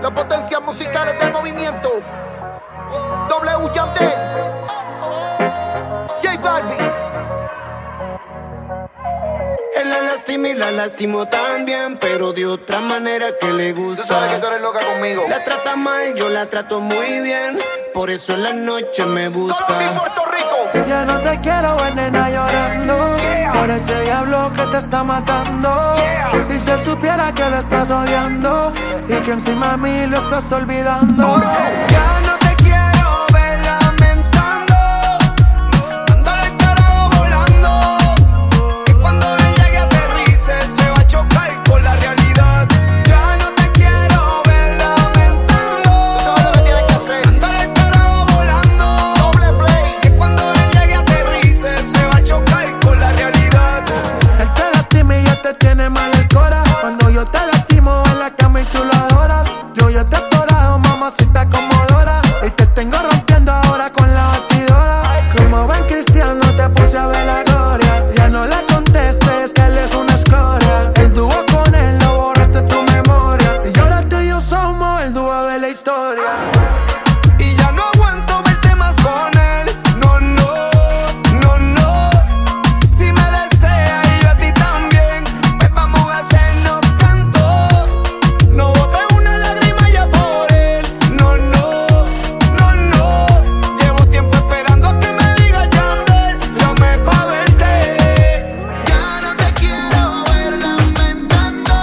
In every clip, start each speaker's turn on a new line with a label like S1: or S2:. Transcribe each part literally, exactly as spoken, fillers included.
S1: Las potencias musicales del movimiento. W Yandel, J Balvin.
S2: Él la lastima y la lastimó también, pero de otra manera que le gusta.
S1: Tú sabes que tú eres loca conmigo.
S2: La trata mal, yo la trato muy bien, por eso en la noche me busca.
S1: Solo en Puerto Rico.
S3: Ya no te quiero ver, nena, llorando,
S1: Yeah.
S3: por ese diablo que te está matando.
S1: Yeah.
S3: Y si él supiera que lo estás odiando y que encima a mí lo estás olvidando.
S1: Duro.
S2: Ya no te quiero ver lamentando, dándole el carajo volando, que cuando él llegue aterrice se va a chocar con la realidad. Ya no te quiero ver lamentando,
S1: Tú sabes lo que tienes que hacer.
S2: dándole el carajo volando,
S1: Doble play.
S2: que cuando él llegue aterrice se va a chocar con la realidad.
S3: Él te lastima y ya te tiene mal el cora. Cuando yo te lastimo en la cama y tú lo adoras, yo ya te he atorado, mamacita como Dora, y te tengo rompiendo ahora con la batidora. Como ven cristiano te puse a ver la gloria. Ya no le contestes que él es una escoria. El dúo con él lo borraste tu memoria, y ahora tú y yo somos el dúo de la historia.
S2: Y ya no aguanto verte más con él. No, no, no, no. Si me deseas y yo a ti también, pues vamos a hacernos tanto. No botes una lágrima ya por él. No, no, no, no. Llevo tiempo esperando a que me digas Yandel, llame pa' verte.
S1: Ya no te quiero ver lamentando,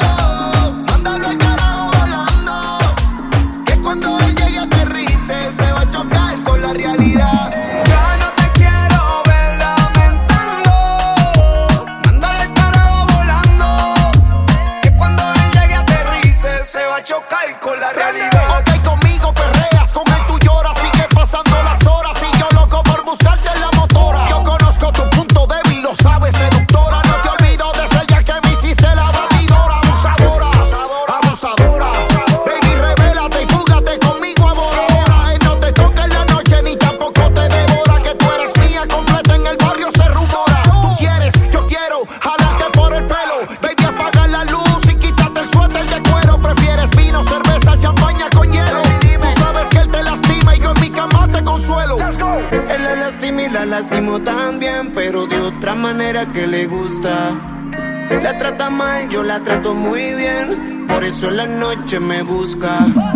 S1: mándalo al carajo volando, que cuando él llegue aterrice se va a chocar con la realidad.
S2: Ya no te quiero ver lamentando, mándale el carajo volando, que cuando él llegue aterrice se va a chocar con la realidad.
S1: Ok, conmigo perreas, con él tú lloras, sigue pasando las horas y yo loco por buscarte en la motora. Yo conozco tu punto débil, lo sabes, seductora. No te olvido de ese día que me hiciste la batidora. Abusadora, abusadora. Baby, revélate y fúgate conmigo ahora. Él no te toca en la noche ni tampoco te devora. Que tú eres mía completa en el barrio se rumora. Tú quieres, yo quiero jalarte por el pelo. Baby, apaga la luz y quítate el suéter de cuero. Prefieres vino, cerveza, champaña con hielo. Tú sabes que él te lastima y yo en mi cama te consuelo.
S2: Él la lastima y la lastimó también, pero de otra manera que le gusta. La trata mal, yo la trato muy bien, por eso en la noche me busca.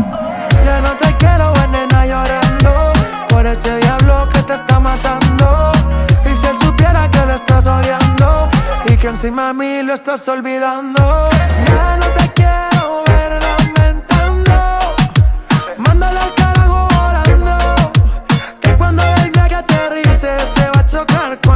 S3: Ya no te quiero ver, nena, llorando, por ese diablo que te está matando. Y si él supiera que lo estás odiando y que encima a mí lo estás olvidando. Ya no te quiero ver lamentando, mándalo al carajo volando, que cuando él llegue aterrice se va a chocar con